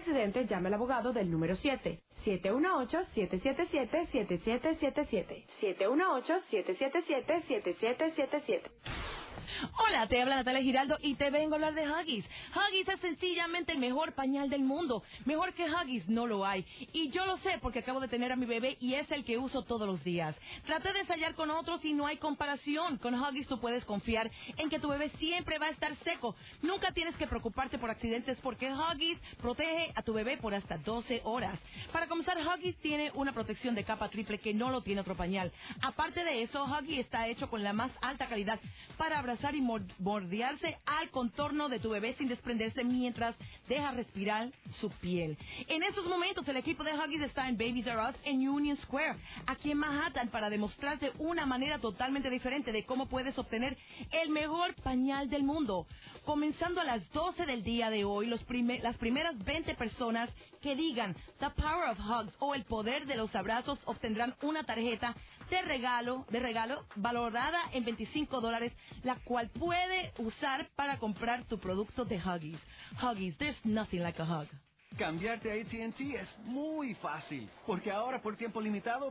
accidente, llame al abogado del número 7. 718-777-7777. 718-777-7777. Hola, te habla Natalia Giraldo y te vengo a hablar de Huggies. Huggies es sencillamente el mejor pañal del mundo. Mejor que Huggies no lo hay. Y yo lo sé porque acabo de tener a mi bebé y es el que uso todos los días. Traté de ensayar con otros y no hay comparación. Con Huggies tú puedes confiar en que tu bebé siempre va a estar seco. Nunca tienes que preocuparte por accidentes porque Huggies protege a tu bebé por hasta 12 horas. Para comenzar, Huggies tiene una protección de capa triple que no lo tiene otro pañal. Aparte de eso, Huggies está hecho con la más alta calidad para abrazar y bordearse al contorno de tu bebé sin desprenderse mientras deja respirar su piel. En estos momentos el equipo de Huggies está en Babies R Us en Union Square, aquí en Manhattan, para demostrarte una manera totalmente diferente de cómo puedes obtener el mejor pañal del mundo. Comenzando a las 12 del día de hoy, las primeras 20 personas que digan The Power of Hugs o el poder de los abrazos obtendrán una tarjeta de regalo valorada en $25, la cual puede usar para comprar tu producto de Huggies. Huggies, there's nothing like a hug. Cambiarte a AT&T es muy fácil, porque ahora por tiempo limitado